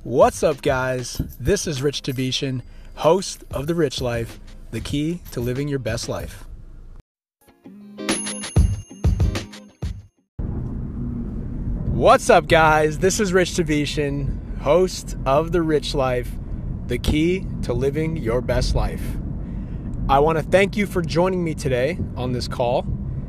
What's up, guys? This is Rich Tabishan, host of The Rich Life, the key to living your best life. What's up, guys? This is Rich Tabishan, host of The Rich Life, the key to living your best life. I want to thank you for joining me today on this call.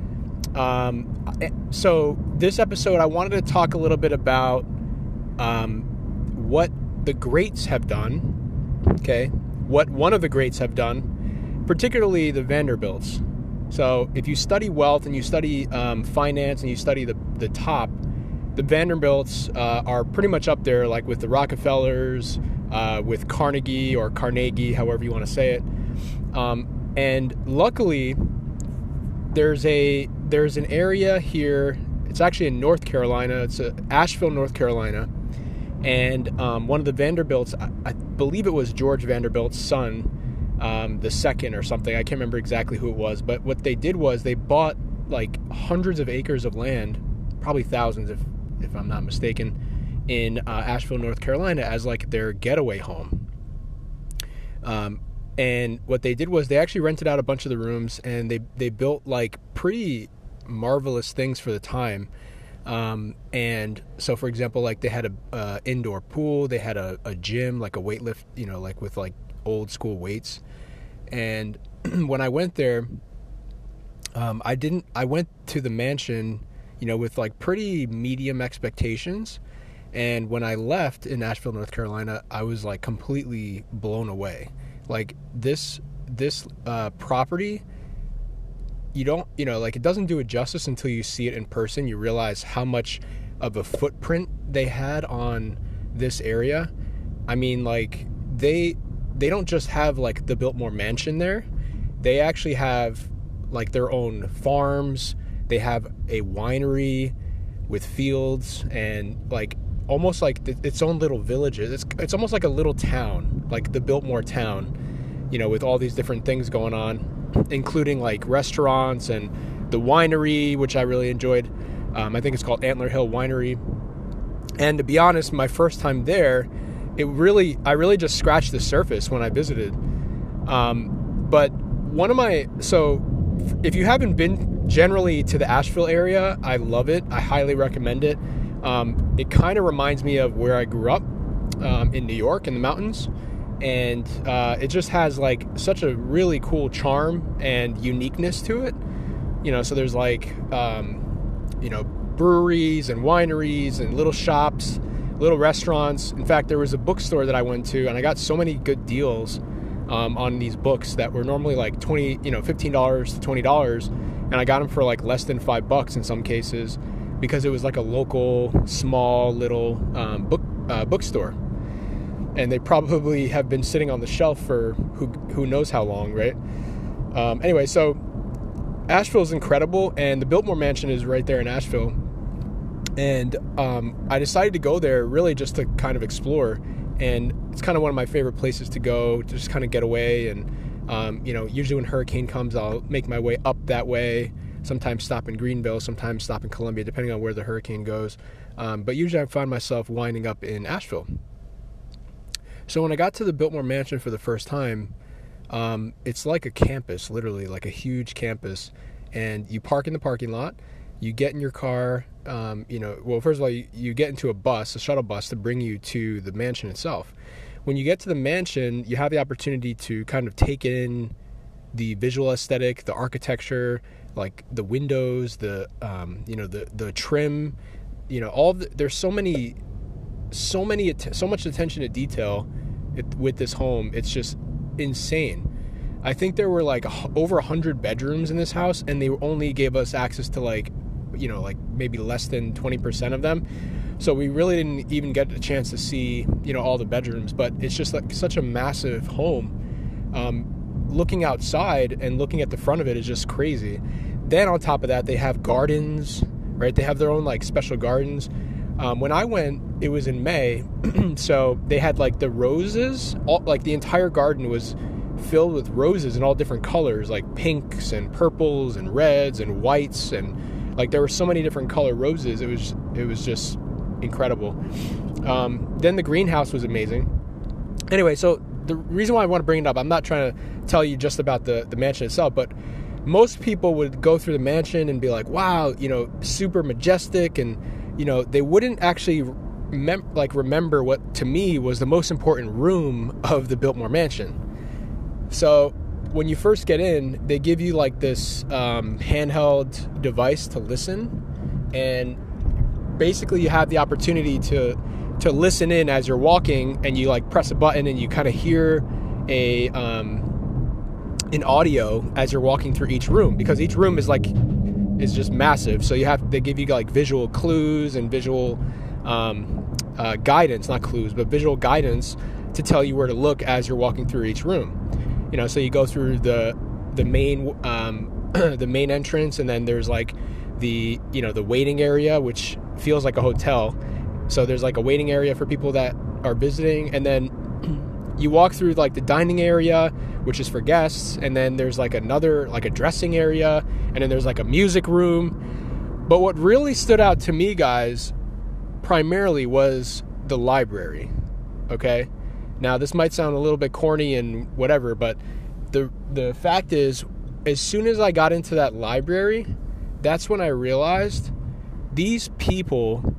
So this episode, I wanted to talk a little bit about what the greats have done, okay? What one of the greats have done, particularly the Vanderbilts. So if you study wealth and you study finance and you study the top, the Vanderbilts are pretty much up there, like with the Rockefellers, with Carnegie or Carnegie, however you want to say it. And luckily, there's an area here. It's actually in North Carolina. It's Asheville, North Carolina. And one of the Vanderbilts, I believe it was George Vanderbilt's son, the second or something. I can't remember exactly who it was. But what they did was they bought like hundreds of acres of land, probably thousands if I'm not mistaken, in Asheville, North Carolina as like their getaway home. And what they did was they actually rented out a bunch of the rooms, and they built like pretty marvelous things for the time. And so, for example, like they had a indoor pool, they had a gym, like a weight lift, like with like old school weights. And when I went there, I went to the mansion, with like pretty medium expectations. And when I left in Asheville, North Carolina, I was like completely blown away. Like this property, it doesn't do it justice until you see it in person. You realize how much of a footprint they had on this area. I mean, like they don't just have like the Biltmore Mansion there. They actually have like their own farms. They have a winery with fields and like almost like its own little villages. It's almost like a little town, like the Biltmore town, with all these different things going on, including like restaurants and the winery, which I really enjoyed. I think it's called Antler Hill Winery. And to be honest, my first time there, I really just scratched the surface when I visited. But if you haven't been generally to the Asheville area, I love it. I highly recommend it. It kind of reminds me of where I grew up in New York in the mountains. And it just has like such a really cool charm and uniqueness to it. So there's like, breweries and wineries and little shops, little restaurants. In fact, there was a bookstore that I went to, and I got so many good deals on these books that were normally like $15 to $20. And I got them for like less than $5 in some cases, because it was like a local, small, little bookstore. And they probably have been sitting on the shelf for who knows how long, right? Anyway, so Asheville is incredible, and the Biltmore Mansion is right there in Asheville. And I decided to go there really just to kind of explore. And it's kind of one of my favorite places to go, to just kind of get away. And, usually when hurricane comes, I'll make my way up that way. Sometimes stop in Greenville, sometimes stop in Columbia, depending on where the hurricane goes. But usually I find myself winding up in Asheville. So when I got to the Biltmore Mansion for the first time, it's like a campus, literally like a huge campus. And you park in the parking lot, you get in your car, first of all, you get into a shuttle bus to bring you to the mansion itself. When you get to the mansion, you have the opportunity to kind of take in the visual aesthetic, the architecture, like the windows, the trim, there's so much attention to detail with this home. It's just insane. I think there were like over 100 bedrooms in this house, and they only gave us access to like maybe less than 20% of them. So we really didn't even get a chance to see, all the bedrooms, but it's just like such a massive home. Looking outside and looking at the front of it is just crazy. Then on top of that, they have gardens, right? They have their own like special gardens. When I went, it was in May, so they had like the roses, like the entire garden was filled with roses in all different colors, like pinks and purples and reds and whites, and like there were so many different color roses. It was just incredible. Then the greenhouse was amazing. Anyway, so the reason why I want to bring it up, I'm not trying to tell you just about the mansion itself, but most people would go through the mansion and be like, wow, super majestic, and they wouldn't actually remember what to me was the most important room of the Biltmore Mansion. So when you first get in, they give you like this handheld device to listen, and basically you have the opportunity to listen in as you're walking, and you like press a button and you kind of hear an audio as you're walking through each room, because each room is just massive. So they give you like visual clues and visual guidance, not clues, but visual guidance to tell you where to look as you're walking through each room. So you go through the main the main entrance, and then there's like the waiting area, which feels like a hotel. So there's like a waiting area for people that are visiting, and then you walk through like the dining area, which is for guests, and then there's like another, like a dressing area, and then there's like a music room. But what really stood out to me, guys, primarily was the library. Okay? Now, this might sound a little bit corny and whatever, but the fact is, as soon as I got into that library, that's when I realized these people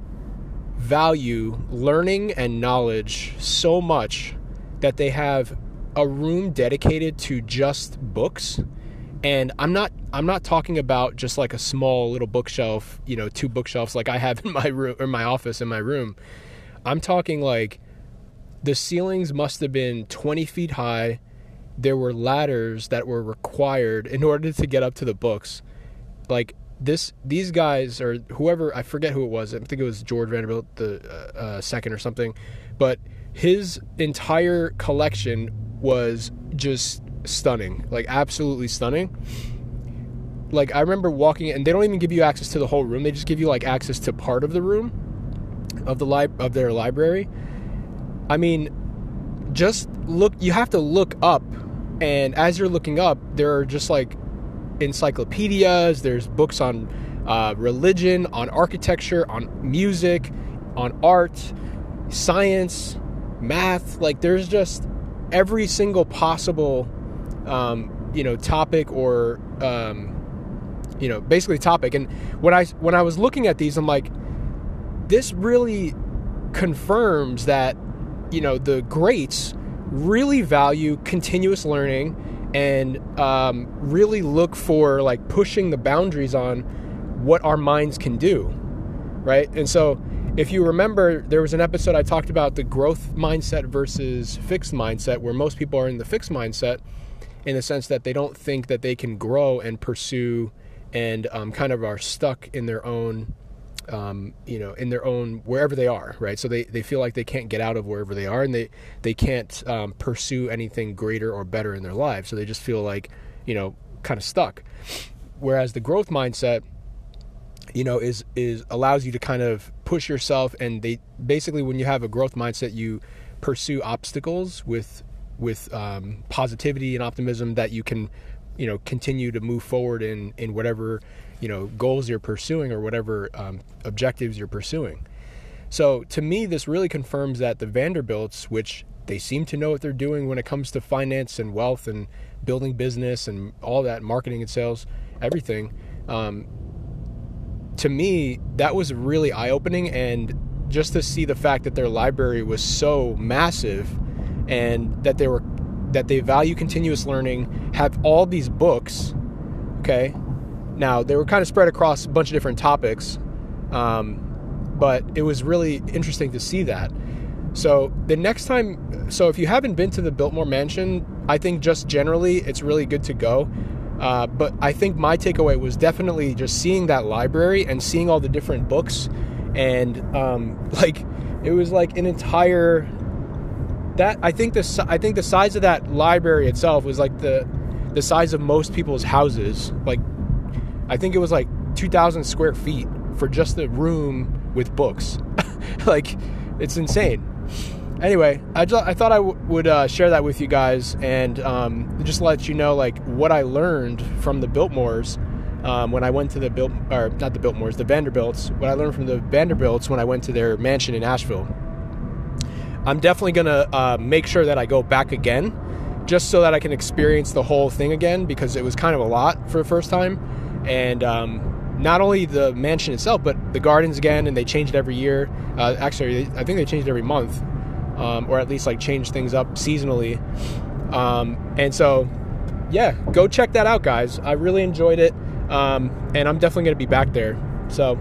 value learning and knowledge so much that they have a room dedicated to just books. And I'm not talking about just like a small little bookshelf, 2 bookshelves like I have in my room, or my office in my room. I'm talking like the ceilings must have been 20 feet high. There were ladders that were required in order to get up to the books. Like these guys, or whoever, I forget who it was. I think it was George Vanderbilt the second or something, but his entire collection was just stunning, like absolutely stunning. Like I remember walking, and they don't even give you access to the whole room. They just give you like access to part of the room of their library. I mean, just look. You have to look up, and as you're looking up, there are just like encyclopedias. There's books on religion, on architecture, on music, on art, science, math. Like there's just every single possible topic, or basically topic. And when I was looking at these, I'm like, this really confirms that the greats really value continuous learning, and really look for like pushing the boundaries on what our minds can do, right? And so if you remember, there was an episode I talked about the growth mindset versus fixed mindset, where most people are in the fixed mindset in the sense that they don't think that they can grow and pursue, and kind of are stuck in their own in their own, wherever they are, right? So they feel like they can't get out of wherever they are, and they can't pursue anything greater or better in their lives. So they just feel like, kind of stuck. Whereas the growth mindset, is allows you to kind of push yourself, and they basically, when you have a growth mindset, you pursue obstacles with positivity and optimism, that you can, continue to move forward in whatever goals you're pursuing, or whatever objectives you're pursuing. So to me, this really confirms that the Vanderbilts, which they seem to know what they're doing when it comes to finance and wealth and building business and all that, marketing and sales, everything, to me, that was really eye-opening. And just to see the fact that their library was so massive, and that they value continuous learning, have all these books, okay? Now, they were kind of spread across a bunch of different topics, but it was really interesting to see that. So the next time, if you haven't been to the Biltmore Mansion, I think just generally it's really good to go. But I think my takeaway was definitely just seeing that library and seeing all the different books, and it was like an entire. I think the size of that library itself was like the size of most people's houses. Like, I think it was like 2,000 square feet for just the room with books. Like, it's insane. Anyway, I thought I would share that with you guys, and just let you know like what I learned from the Biltmores, when I went to the Vanderbilts, what I learned from the Vanderbilts when I went to their mansion in Asheville. I'm definitely going to make sure that I go back again, just so that I can experience the whole thing again, because it was kind of a lot for the first time. And not only the mansion itself, but the gardens again, and they change it every year. Actually, I think they change it every month, or at least like change things up seasonally. And so, yeah, go check that out, guys. I really enjoyed it, and I'm definitely going to be back there. So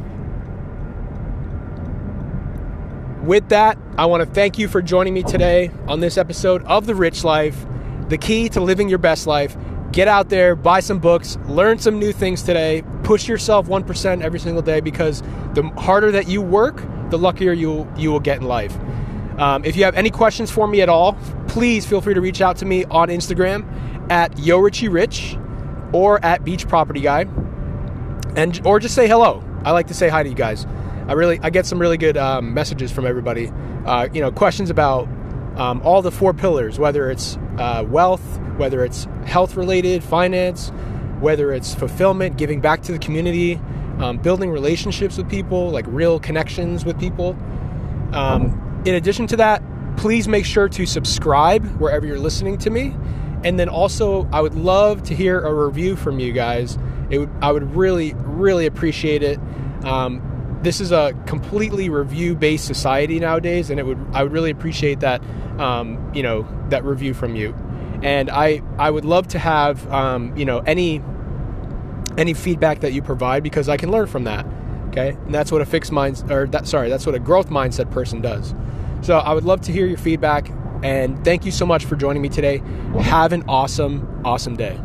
with that, I want to thank you for joining me today on this episode of The Rich Life, the key to living your best life. Get out there, buy some books, learn some new things today, push yourself 1% every single day, because the harder that you work, the luckier you will get in life. If you have any questions for me at all, please feel free to reach out to me on Instagram at YoRichieRich or at Beach Property Guy, or just say hello. I like to say hi to you guys. I get some really good messages from everybody. Questions about all the 4 pillars, whether it's wealth, whether it's health related, finance, whether it's fulfillment, giving back to the community, building relationships with people, like real connections with people. In addition to that, please make sure to subscribe wherever you're listening to me. And then also, I would love to hear a review from you guys. I would really, really appreciate it. This is a completely review-based society nowadays, and I would really appreciate that, that review from you. And I would love to have, any feedback that you provide, because I can learn from that. Okay, and that's what that's what a growth mindset person does. So I would love to hear your feedback, and thank you so much for joining me today. Have an awesome, awesome day.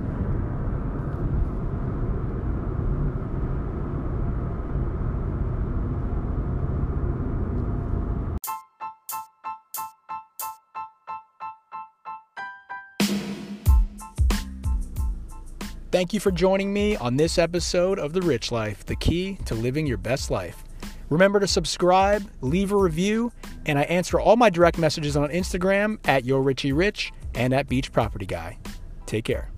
Thank you for joining me on this episode of The Rich Life, the key to living your best life. Remember to subscribe, leave a review, and I answer all my direct messages on Instagram at YoRichieRich and at Beach Property Guy. Take care.